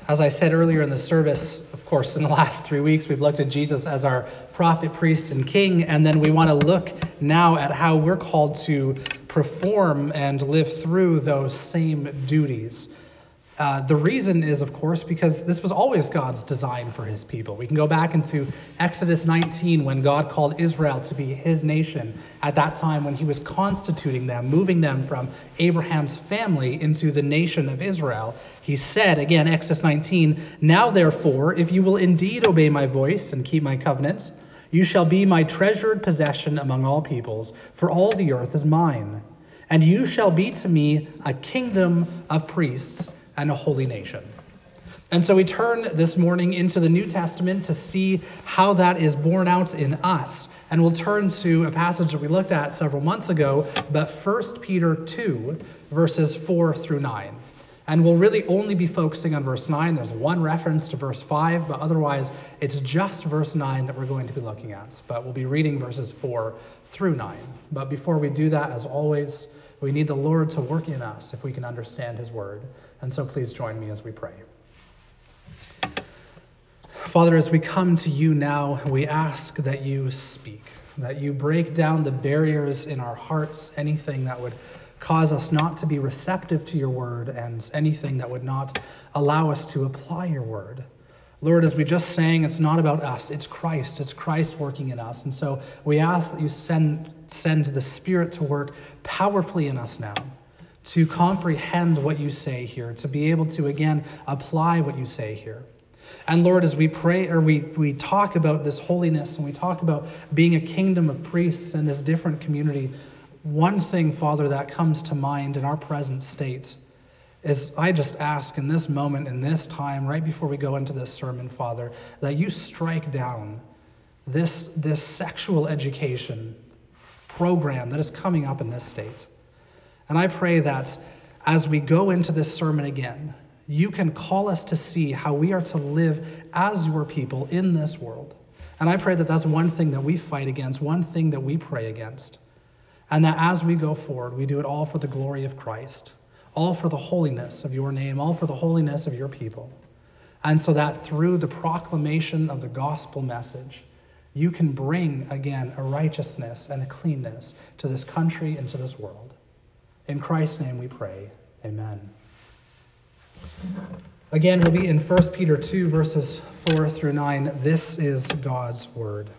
As I said earlier in the service, of course, in the last 3 weeks, we've looked at Jesus as our prophet, priest, and king, and then we want to look now at how we're called to perform and live through those same duties. The reason is, of course, because this was always God's design for his people. We can go back into Exodus 19 when God called Israel to be his nation at that time when he was constituting them, moving them from Abraham's family into the nation of Israel. He said, again, Exodus 19, "Now therefore, if you will indeed obey my voice and keep my covenant, you shall be my treasured possession among all peoples, for all the earth is mine. And you shall be to me a kingdom of priests and a holy nation." And so we turn this morning into the New Testament to see how that is borne out in us. And we'll turn to a passage that we looked at several months ago, but 1 Peter 2, verses 4 through 9. And we'll really only be focusing on verse 9. There's one reference to verse 5, but otherwise it's just verse 9 that we're going to be looking at. But we'll be reading verses 4 through 9. But before we do that, as always, we need the Lord to work in us if we can understand his word. And so please join me as we pray. Father, as we come to you now, we ask that you speak, that you break down the barriers in our hearts, anything that would cause us not to be receptive to your word, and anything that would not allow us to apply your word. Lord, as we just sang, it's not about us, it's Christ working in us. And so we ask that you send the Spirit to work powerfully in us now, to comprehend what you say here, to be able to, again, apply what you say here. And Lord, as we pray, or we talk about this holiness, and we talk about being a kingdom of priests in this different community, one thing, Father, that comes to mind in our present state is I just ask in this moment, in this time, right before we go into this sermon, Father, that you strike down this sexual education program that is coming up in this state. And I pray that as we go into this sermon again, you can call us to see how we are to live as your people in this world. And I pray that that's one thing that we fight against, one thing that we pray against. And that as we go forward, we do it all for the glory of Christ, all for the holiness of your name, all for the holiness of your people. And so that through the proclamation of the gospel message, you can bring, again, a righteousness and a cleanness to this country and to this world. In Christ's name we pray. Amen. Again, we'll be in 1 Peter 2, verses 4 through 9. This is God's word.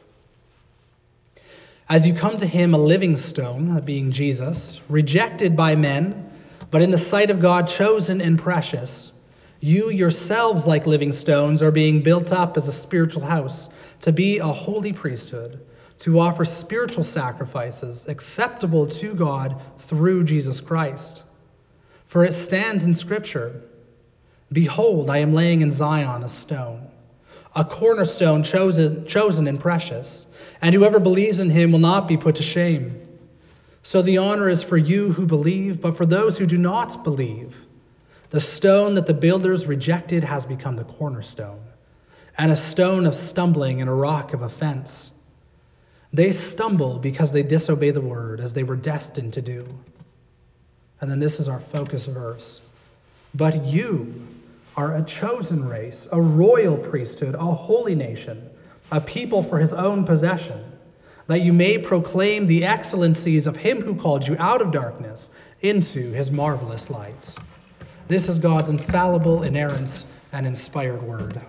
"As you come to him, a living stone, being Jesus, rejected by men, but in the sight of God chosen and precious, you yourselves, like living stones, are being built up as a spiritual house, to be a holy priesthood, to offer spiritual sacrifices acceptable to God through Jesus Christ. For it stands in Scripture, 'Behold, I am laying in Zion a stone, a cornerstone chosen and precious, and whoever believes in him will not be put to shame.' So the honor is for you who believe, but for those who do not believe, the stone that the builders rejected has become the cornerstone, and a stone of stumbling and a rock of offense. They stumble because they disobey the word, as they were destined to do." And then this is our focus verse. "But you are a chosen race, a royal priesthood, a holy nation, a people for his own possession, that you may proclaim the excellencies of him who called you out of darkness into his marvelous lights." This is God's infallible, inerrant, and inspired word.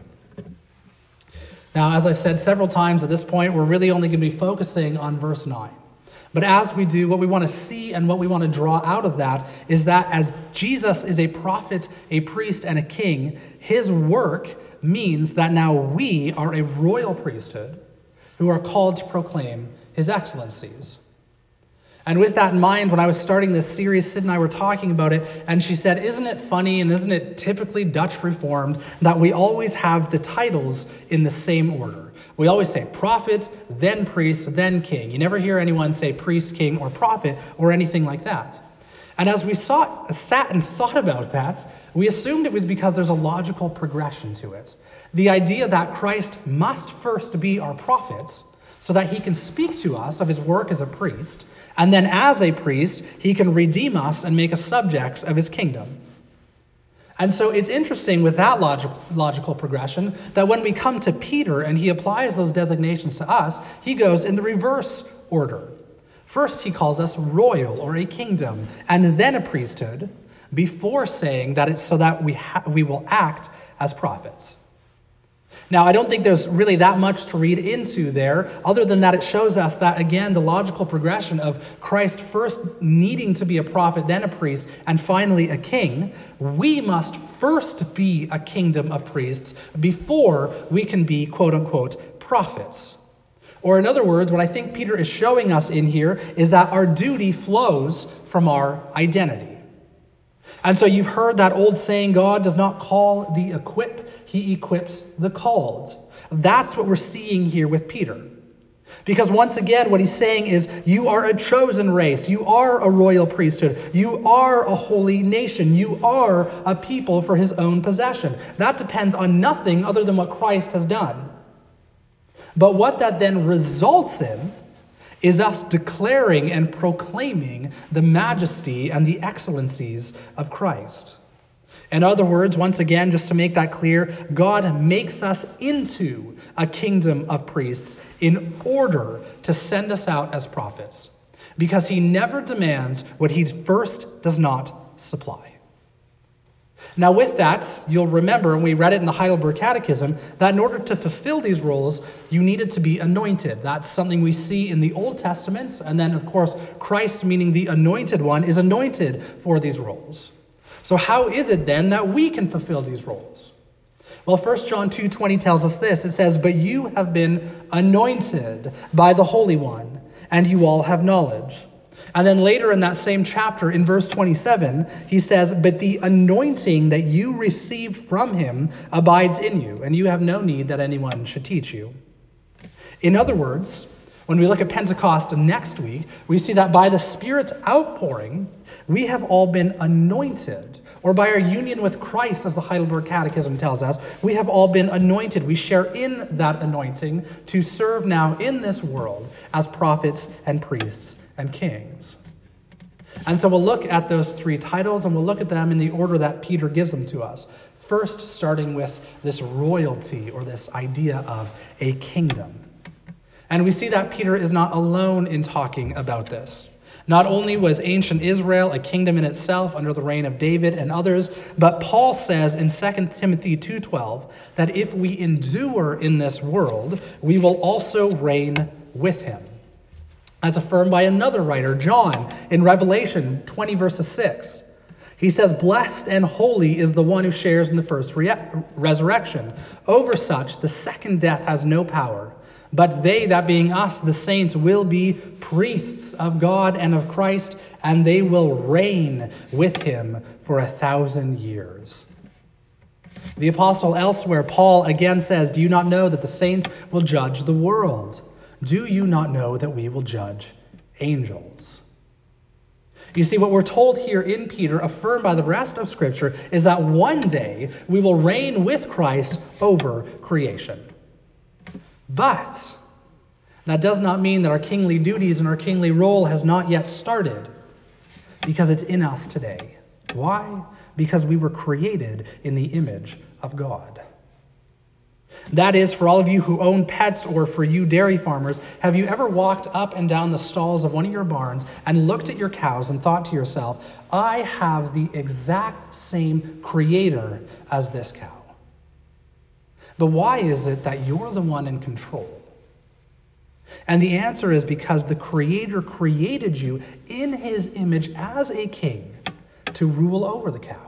Now, as I've said several times at this point, we're really only going to be focusing on verse 9. But as we do, what we want to see and what we want to draw out of that is that as Jesus is a prophet, a priest, and a king, his work means that now we are a royal priesthood who are called to proclaim his excellencies. And with that in mind, when I was starting this series, Sid and I were talking about it, and she said, isn't it funny and isn't it typically Dutch Reformed that we always have the titles in the same order? We always say prophet, then priest, then king. You never hear anyone say priest, king, or prophet, or anything like that. And as we sat and thought about that, we assumed it was because there's a logical progression to it. The idea that Christ must first be our prophet so that he can speak to us of his work as a priest, and then as a priest, he can redeem us and make us subjects of his kingdom. And so it's interesting with that logical progression that when we come to Peter and he applies those designations to us, he goes in the reverse order. First, he calls us royal or a kingdom, and then a priesthood, before saying that it's so that we will act as prophets. Now, I don't think there's really that much to read into there, other than that it shows us that, again, the logical progression of Christ first needing to be a prophet, then a priest, and finally a king. We must first be a kingdom of priests before we can be, quote-unquote, prophets. Or in other words, what I think Peter is showing us in here is that our duty flows from our identity. And so you've heard that old saying, God does not call the equip, he equips the called. That's what we're seeing here with Peter. Because once again, what he's saying is, you are a chosen race. You are a royal priesthood. You are a holy nation. You are a people for his own possession. That depends on nothing other than what Christ has done. But what that then results in is us declaring and proclaiming the majesty and the excellencies of Christ. In other words, once again, just to make that clear, God makes us into a kingdom of priests in order to send us out as prophets, because he never demands what he first does not supply. Now with that, you'll remember, and we read it in the Heidelberg Catechism, that in order to fulfill these roles, you needed to be anointed. That's something we see in the Old Testament, and then of course Christ, meaning the anointed one, is anointed for these roles. So how is it then that we can fulfill these roles? Well, 1 John 2:20 tells us this. It says, "But you have been anointed by the Holy One, and you all have knowledge." And then later in that same chapter, in verse 27, he says, "But the anointing that you received from him abides in you, and you have no need that anyone should teach you." In other words, when we look at Pentecost next week, we see that by the Spirit's outpouring, we have all been anointed. Or by our union with Christ, as the Heidelberg Catechism tells us, we have all been anointed. We share in that anointing to serve now in this world as prophets and priests and kings. And so we'll look at those three titles, and we'll look at them in the order that Peter gives them to us. First, starting with this royalty, or this idea of a kingdom. And we see that Peter is not alone in talking about this. Not only was ancient Israel a kingdom in itself under the reign of David and others, but Paul says in 2 Timothy 2:12 that if we endure in this world, we will also reign with him. As affirmed by another writer, John, in Revelation 20 verses 6. He says, "Blessed and holy is the one who shares in the first resurrection. Over such, the second death has no power. But they, that being us, the saints, will be priests of God and of Christ, and they will reign with him for 1,000 years." The apostle elsewhere, Paul, again says, "Do you not know that the saints will judge the world? Do you not know that we will judge angels?" You see, what we're told here in Peter, affirmed by the rest of Scripture, is that one day we will reign with Christ over creation. But that does not mean that our kingly duties and our kingly role has not yet started, because it's in us today. Why? Because we were created in the image of God. That is, for all of you who own pets, or for you dairy farmers, have you ever walked up and down the stalls of one of your barns and looked at your cows and thought to yourself, I have the exact same creator as this cow? But why is it that you're the one in control? And the answer is because the Creator created you in his image as a king to rule over the cow.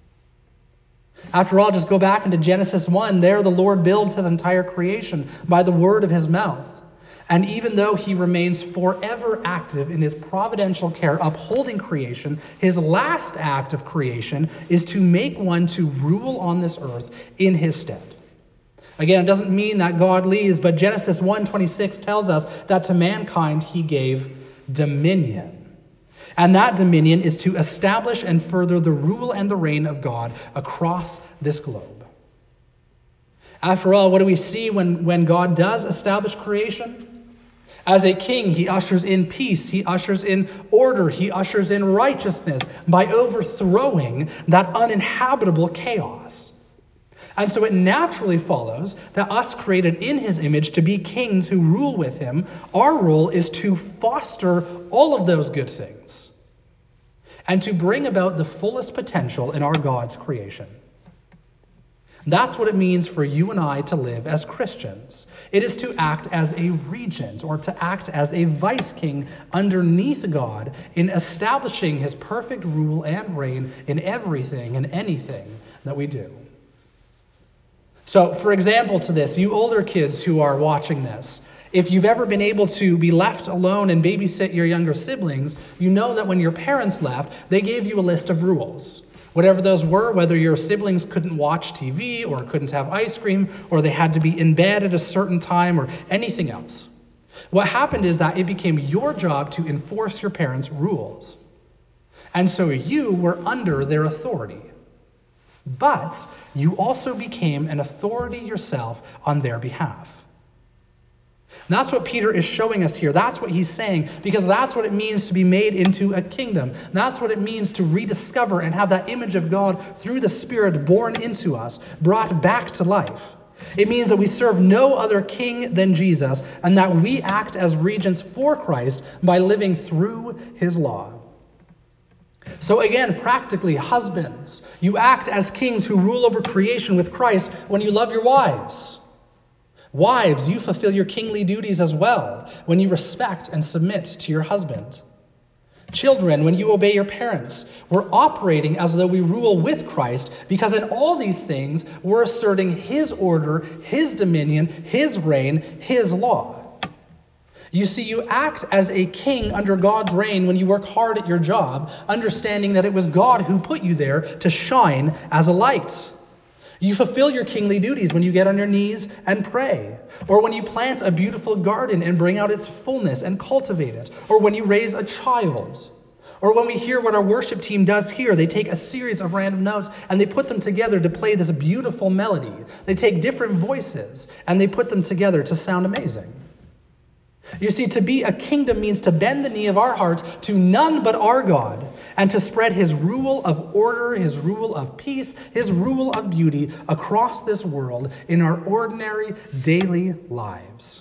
After all, just go back into Genesis 1. There the Lord builds his entire creation by the word of his mouth. And even though he remains forever active in his providential care upholding creation, his last act of creation is to make one to rule on this earth in his stead. Again, it doesn't mean that God leaves, but Genesis 1:26 tells us that to mankind he gave dominion. And that dominion is to establish and further the rule and the reign of God across this globe. After all, what do we see when God does establish creation? As a king, he ushers in peace, he ushers in order, he ushers in righteousness by overthrowing that uninhabitable chaos. And so it naturally follows that us created in his image to be kings who rule with him, our role is to foster all of those good things and to bring about the fullest potential in our God's creation. That's what it means for you and I to live as Christians. It is to act as a regent or to act as a vice king underneath God in establishing his perfect rule and reign in everything and anything that we do. So, for example to this, you older kids who are watching this, if you've ever been able to be left alone and babysit your younger siblings, you know that when your parents left, they gave you a list of rules. Whatever those were, whether your siblings couldn't watch TV or couldn't have ice cream or they had to be in bed at a certain time or anything else. What happened is that it became your job to enforce your parents' rules. And so you were under their authority. But you also became an authority yourself on their behalf. And that's what Peter is showing us here. That's what he's saying, because that's what it means to be made into a kingdom. That's what it means to rediscover and have that image of God through the Spirit born into us, brought back to life. It means that we serve no other king than Jesus, and that we act as regents for Christ by living through his law. So again, practically, husbands, you act as kings who rule over creation with Christ when you love your wives. Wives, you fulfill your kingly duties as well when you respect and submit to your husband. Children, when you obey your parents, we're operating as though we rule with Christ, because in all these things, we're asserting his order, his dominion, his reign, his law. You see, you act as a king under God's reign when you work hard at your job, understanding that it was God who put you there to shine as a light. You fulfill your kingly duties when you get on your knees and pray, or when you plant a beautiful garden and bring out its fullness and cultivate it, or when you raise a child, or when we hear what our worship team does here. They take a series of random notes and they put them together to play this beautiful melody. They take different voices and they put them together to sound amazing. You see, to be a kingdom means to bend the knee of our heart to none but our God, and to spread his rule of order, his rule of peace, his rule of beauty across this world in our ordinary daily lives.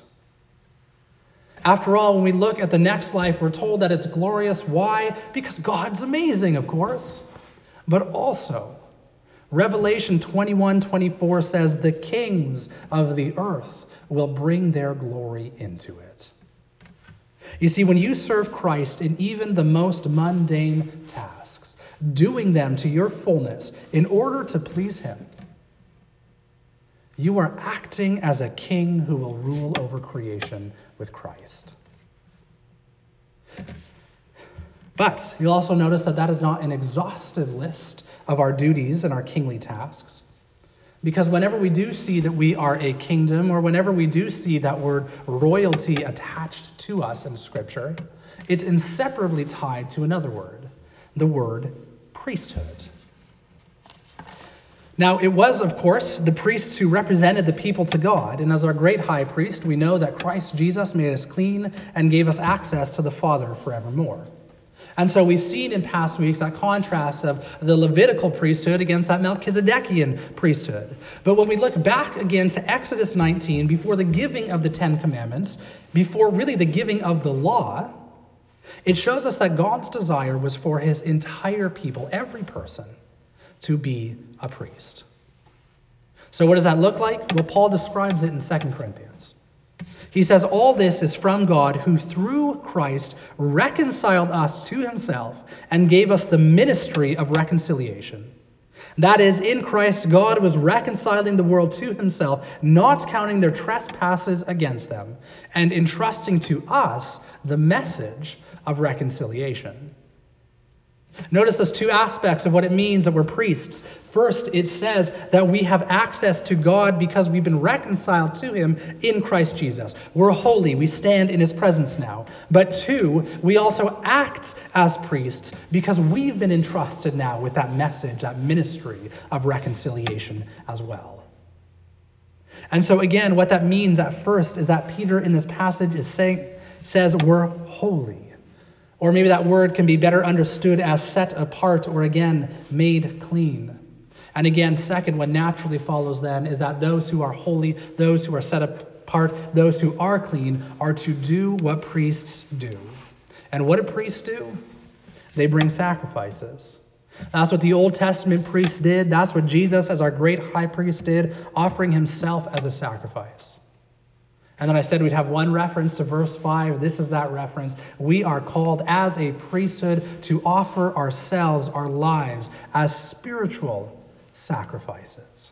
After all, when we look at the next life, we're told that it's glorious. Why? Because God's amazing, of course. But also, Revelation 21:24 says, the kings of the earth will bring their glory into it. You see, when you serve Christ in even the most mundane tasks, doing them to your fullness in order to please him, you are acting as a king who will rule over creation with Christ. But you'll also notice that that is not an exhaustive list of our duties and our kingly tasks. Because whenever we do see that we are a kingdom, or whenever we do see that word royalty attached to us in Scripture, it's inseparably tied to another word, the word priesthood. Now, it was, of course, the priests who represented the people to God, and as our great high priest, we know that Christ Jesus made us clean and gave us access to the Father forevermore. And so we've seen in past weeks that contrast of the Levitical priesthood against that Melchizedekian priesthood. But when we look back again to Exodus 19, before the giving of the Ten Commandments, before really the giving of the law, it shows us that God's desire was for his entire people, every person, to be a priest. So what does that look like? Well, Paul describes it in 2 Corinthians. He says, all this is from God, who through Christ reconciled us to himself and gave us the ministry of reconciliation. That is, in Christ, God was reconciling the world to himself, not counting their trespasses against them, and entrusting to us the message of reconciliation. Notice those two aspects of what it means that we're priests. First, it says that we have access to God because we've been reconciled to him in Christ Jesus. We're holy. We stand in his presence now. But two, we also act as priests because we've been entrusted now with that message, that ministry of reconciliation as well. And so again, what that means at first is that Peter in this passage is saying, says we're holy. Or maybe that word can be better understood as set apart, or again, made clean. And again, second, what naturally follows then is that those who are holy, those who are set apart, those who are clean, are to do what priests do. And what do priests do? They bring sacrifices. That's what the Old Testament priests did. That's what Jesus, as our great high priest, did, offering himself as a sacrifice. And then I said we'd have one reference to verse 5. This is that reference. We are called as a priesthood to offer ourselves, our lives, as spiritual sacrifices.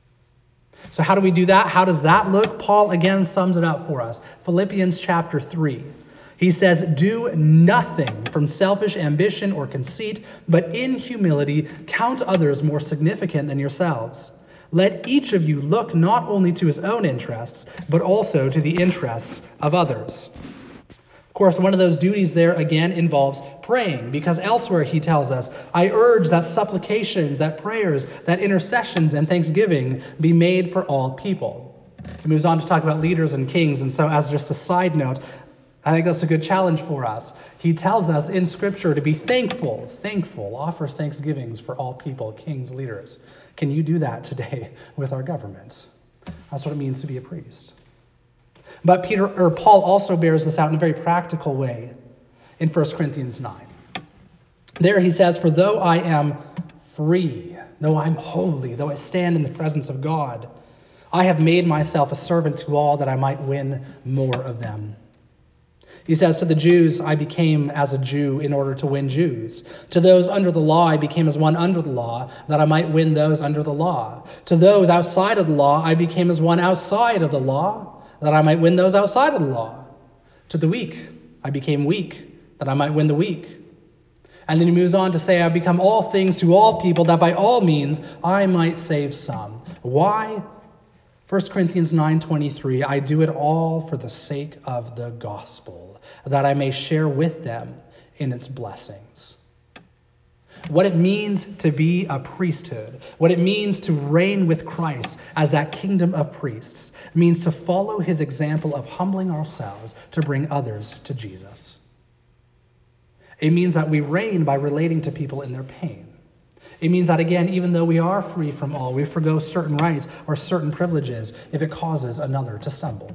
So how do we do that? How does that look? Paul again sums it up for us. Philippians chapter 3. He says, do nothing from selfish ambition or conceit, but in humility count others more significant than yourselves. Let each of you look not only to his own interests, but also to the interests of others. Of course, one of those duties there again involves praying, because elsewhere he tells us, I urge that supplications, that prayers, that intercessions and thanksgiving be made for all people. He moves on to talk about leaders and kings, and so as just a side note, I think that's a good challenge for us. He tells us in Scripture to be thankful, offer thanksgivings for all people, kings, leaders. Can you do that today with our government? That's what it means to be a priest. But Paul also bears this out in a very practical way in 1 Corinthians 9. There he says, for though I am free, though I'm holy, though I stand in the presence of God, I have made myself a servant to all that I might win more of them. He says, to the Jews, I became as a Jew in order to win Jews. To those under the law, I became as one under the law, that I might win those under the law. To those outside of the law, I became as one outside of the law, that I might win those outside of the law. To the weak, I became weak, that I might win the weak. And then he moves on to say, I've become all things to all people, that by all means I might save some. Why? 1 Corinthians 9:23, I do it all for the sake of the gospel, that I may share with them in its blessings. What it means to be a priesthood, what it means to reign with Christ as that kingdom of priests, means to follow his example of humbling ourselves to bring others to Jesus. It means that we reign by relating to people in their pain. It means that, again, even though we are free from all, we forgo certain rights or certain privileges if it causes another to stumble.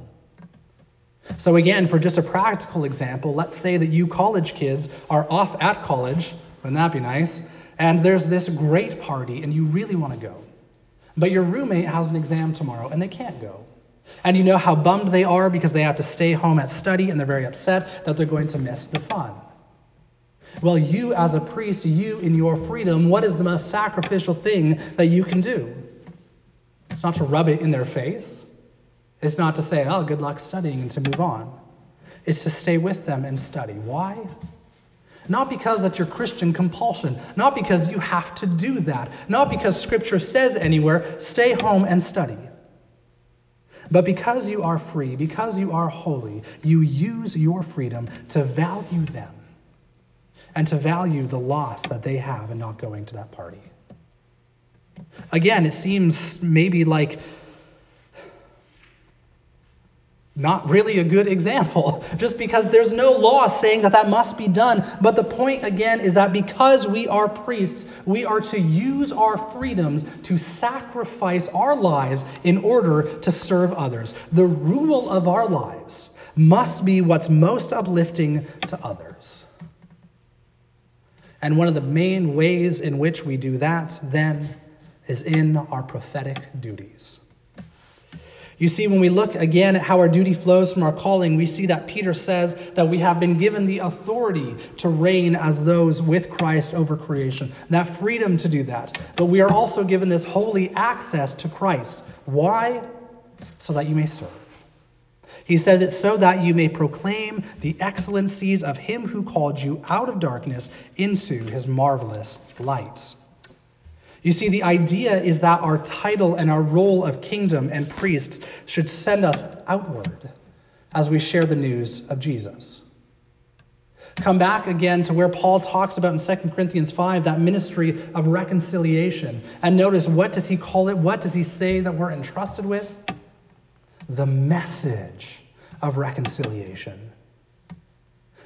So again, for just a practical example, let's say that you college kids are off at college, wouldn't that be nice? And there's this great party and you really want to go. But your roommate has an exam tomorrow and they can't go. And you know how bummed they are because they have to stay home at study and they're very upset that they're going to miss the fun. Well, you as a priest, you in your freedom, what is the most sacrificial thing that you can do? It's not to rub it in their face. It's not to say, oh, good luck studying and to move on. It's to stay with them and study. Why? Not because that's your Christian compulsion. Not because you have to do that. Not because Scripture says anywhere, stay home and study. But because you are free, because you are holy, you use your freedom to value them. And to value the loss that they have in not going to that party. Again, it seems maybe like not really a good example, just because there's no law saying that must be done. But the point, again, is that because we are priests, we are to use our freedoms to sacrifice our lives in order to serve others. The rule of our lives must be what's most uplifting to others. And one of the main ways in which we do that, then, is in our prophetic duties. You see, when we look again at how our duty flows from our calling, we see that Peter says that we have been given the authority to reign as those with Christ over creation, that freedom to do that. But we are also given this holy access to Christ. Why? So that you may serve. He says it so that you may proclaim the excellencies of him who called you out of darkness into his marvelous light. You see, the idea is that our title and our role of kingdom and priest should send us outward as we share the news of Jesus. Come back again to where Paul talks about in 2 Corinthians 5, that ministry of reconciliation. And notice, what does he call it? What does he say that we're entrusted with? The message of reconciliation.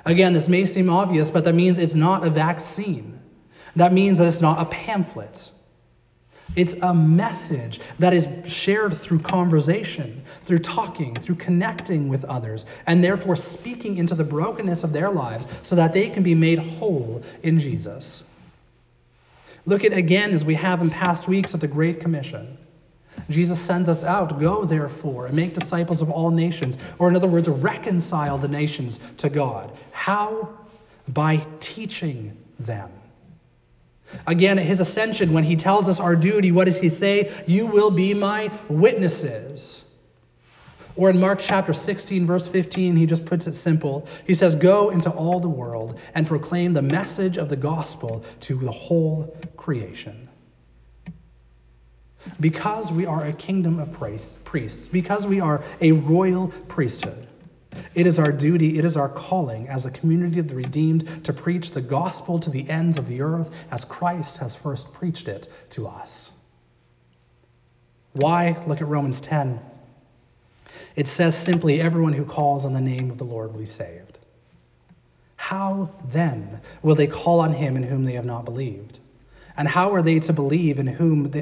Again, this may seem obvious, but that means it's not a vaccine. That means that it's not a pamphlet. It's a message that is shared through conversation, through talking, through connecting with others, and therefore speaking into the brokenness of their lives so that they can be made whole in Jesus. Look at again, as we have in past weeks, at the Great Commission. Jesus sends us out, go therefore and make disciples of all nations, or in other words, reconcile the nations to God. How? By teaching them. Again, at his ascension, when he tells us our duty, what does he say? You will be my witnesses. Or in Mark chapter 16, verse 15, he just puts it simple. He says, go into all the world and proclaim the message of the gospel to the whole creation. Because we are a kingdom of priests, because we are a royal priesthood, it is our duty, it is our calling as a community of the redeemed to preach the gospel to the ends of the earth as Christ has first preached it to us. Why? Look at Romans 10. It says simply, everyone who calls on the name of the Lord will be saved. How then will they call on him in whom they have not believed? And how are they to believe in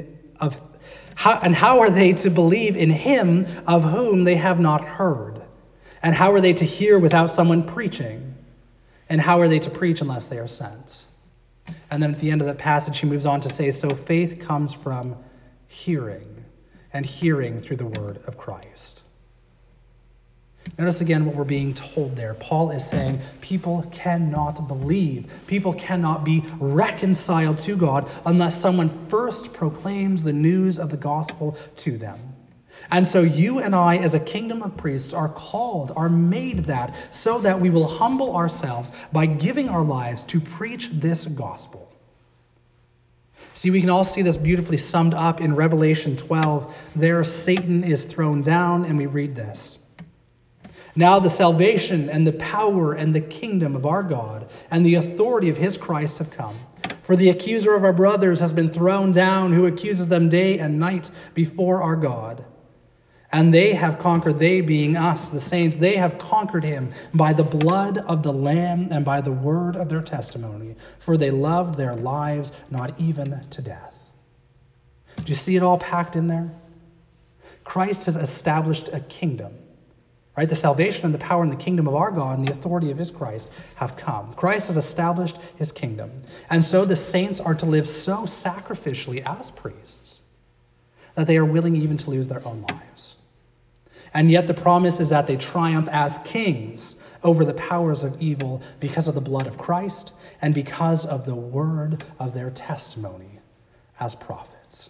how are they to believe in him of whom they have not heard? And how are they to hear without someone preaching? And how are they to preach unless they are sent? And then at the end of that passage, he moves on to say, so faith comes from hearing, and hearing through the word of Christ. Notice again what we're being told there. Paul is saying people cannot believe. People cannot be reconciled to God unless someone first proclaims the news of the gospel to them. And so you and I, as a kingdom of priests, are called, are made that, so that we will humble ourselves by giving our lives to preach this gospel. See, we can all see this beautifully summed up in Revelation 12. There, Satan is thrown down, and we read this. Now the salvation and the power and the kingdom of our God and the authority of his Christ have come. For the accuser of our brothers has been thrown down, who accuses them day and night before our God. And they have conquered, they being us, the saints, they have conquered him by the blood of the Lamb and by the word of their testimony. For they loved their lives not even to death. Do you see it all packed in there? Christ has established a kingdom. Right? The salvation and the power and the kingdom of our God and the authority of his Christ have come. Christ has established his kingdom. And so the saints are to live so sacrificially as priests that they are willing even to lose their own lives. And yet the promise is that they triumph as kings over the powers of evil because of the blood of Christ and because of the word of their testimony as prophets.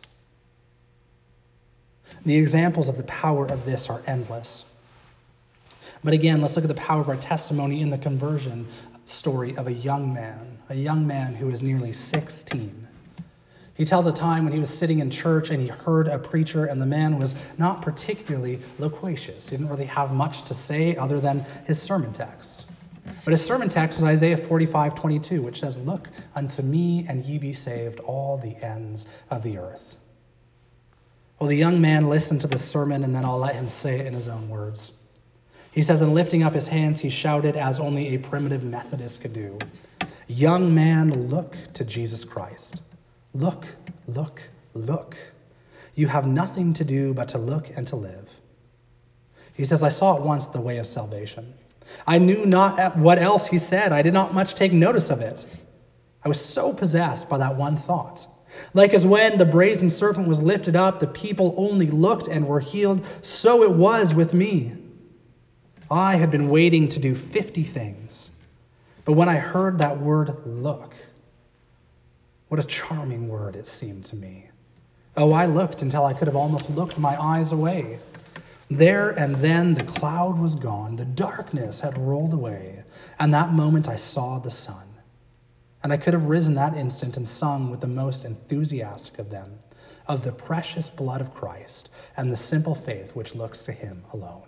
The examples of the power of this are endless. But again, let's look at the power of our testimony in the conversion story of a young man who is nearly 16. He tells a time when he was sitting in church and he heard a preacher, and the man was not particularly loquacious. He didn't really have much to say other than his sermon text. But his sermon text is Isaiah 45:22, which says, "Look unto me, and ye be saved, all the ends of the earth." Well, the young man listened to the sermon, and then I'll let him say it in his own words. He says, and lifting up his hands, he shouted as only a primitive Methodist could do, "Young man, look to Jesus Christ. Look, look, look. You have nothing to do but to look and to live." He says, "I saw at once the way of salvation. I knew not what else he said. I did not much take notice of it. I was so possessed by that one thought. Like as when the brazen serpent was lifted up, the people only looked and were healed, so it was with me. I had been waiting to do 50 things. But when I heard that word, look, what a charming word it seemed to me. Oh, I looked until I could have almost looked my eyes away. There and then the cloud was gone. The darkness had rolled away. And that moment I saw the sun. And I could have risen that instant and sung with the most enthusiastic of them, of the precious blood of Christ and the simple faith which looks to him alone."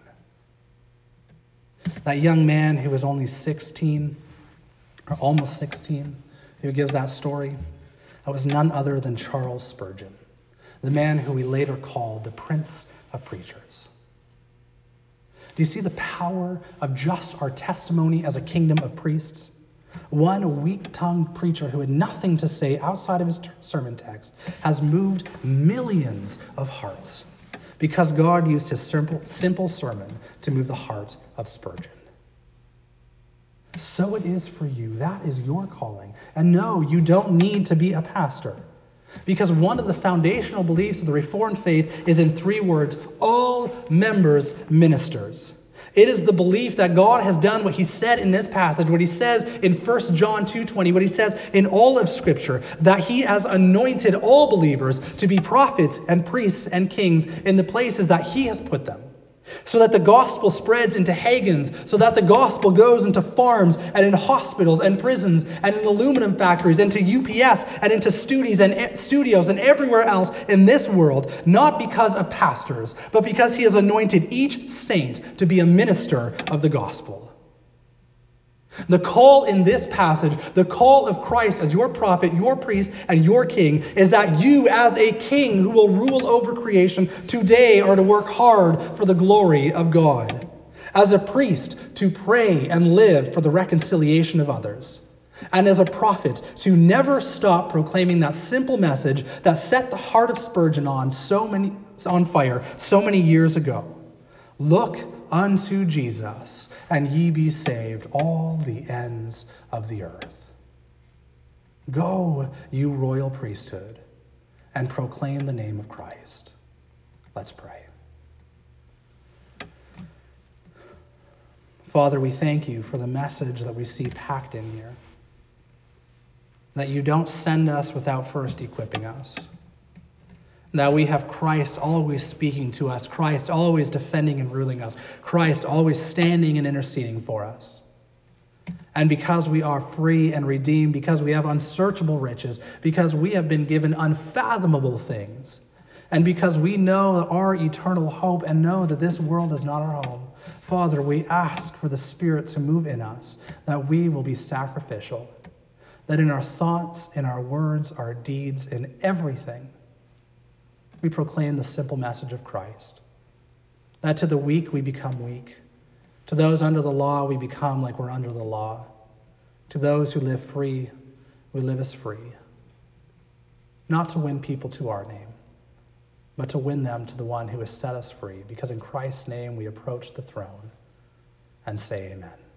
That young man who was only 16, or almost 16, who gives that story, that was none other than Charles Spurgeon, the man who we later called the Prince of Preachers. Do you see the power of just our testimony as a kingdom of priests? One weak-tongued preacher who had nothing to say outside of his sermon text has moved millions of hearts because God used his simple sermon to move the heart of Spurgeon. So it is for you. That is your calling. And no, you don't need to be a pastor. Because one of the foundational beliefs of the Reformed faith is in 3 words: all members ministers. It is the belief that God has done what he said in this passage, what he says in 1 John 2:20, what he says in all of Scripture, that he has anointed all believers to be prophets and priests and kings in the places that he has put them, so that the gospel spreads into Hagans, so that the gospel goes into farms and in hospitals and prisons and in aluminum factories and to UPS and into studios and everywhere else in this world, not because of pastors, but because he has anointed each saint to be a minister of the gospel. The call in this passage, the call of Christ as your prophet, your priest, and your king, is that you as a king who will rule over creation today are to work hard for the glory of God. As a priest, to pray and live for the reconciliation of others. And as a prophet, to never stop proclaiming that simple message that set the heart of Spurgeon on fire so many years ago. Look unto Jesus, and ye be saved, all the ends of the earth. Go, you royal priesthood, and proclaim the name of Christ. Let's pray. Father, we thank you for the message that we see packed in here. That you don't send us without first equipping us. That we have Christ always speaking to us, Christ always defending and ruling us, Christ always standing and interceding for us. And because we are free and redeemed, because we have unsearchable riches, because we have been given unfathomable things, and because we know our eternal hope and know that this world is not our home, Father, we ask for the Spirit to move in us, that we will be sacrificial, that in our thoughts, in our words, our deeds, in everything, we proclaim the simple message of Christ. That to the weak we become weak. To those under the law we become like we're under the law. To those who live free, we live as free. Not to win people to our name, but to win them to the one who has set us free. Because in Christ's name we approach the throne and say amen.